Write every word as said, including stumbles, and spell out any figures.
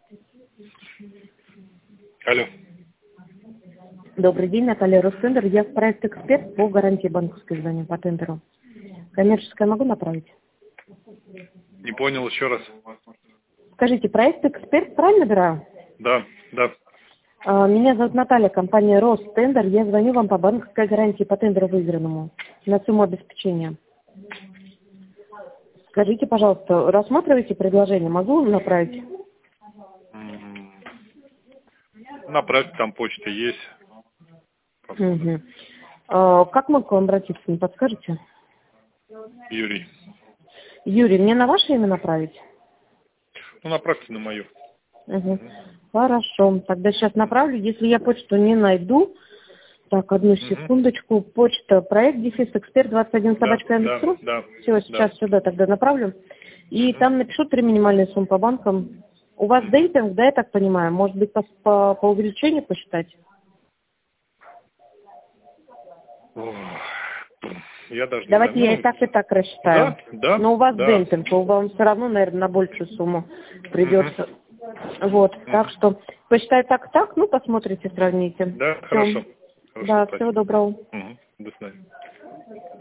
Алло. Добрый день, Наталья Ростендер. Я проект «Эксперт» по гарантии банковской звоню по тендеру. Коммерческое могу направить? Не понял еще раз. Скажите, проект «Эксперт» правильно набираю? Да, да. А, Меня зовут Наталья, компания «Ростендер». Я звоню вам по банковской гарантии по тендеру выигранному на сумму обеспечения. Скажите, пожалуйста, рассматриваете предложение? Могу направить? М, Направьте, там почта есть. Посмотрим. Угу. А, как могу к вам обратиться, не подскажете? Юрий. Юрий, мне на ваше имя направить? Ну, направьте на мою. Угу. Хорошо, тогда сейчас направлю. Если я почту не найду, так, одну Угу. секундочку, почта, проект, дефис, эксперт, двадцать один, Да, собачка, да, Яндекс.ру. да, Все, да. сейчас сюда тогда направлю. И Угу. там напишу три минимальные суммы по банкам. У вас Угу. дейтинг, да, я так понимаю? Может быть, по, по, по увеличению посчитать? Ох, Я даже не знаю. Давайте я и Ну, так, и так рассчитаю. да, да, Но у вас да. демпинг, у вам все равно, наверное, на большую сумму Угу. придется. Вот, так Угу. что посчитаю так, так, ну, посмотрите, сравните. Да, Все. хорошо. Хорошо, Да, всего спасибо. доброго. Угу. До свидания.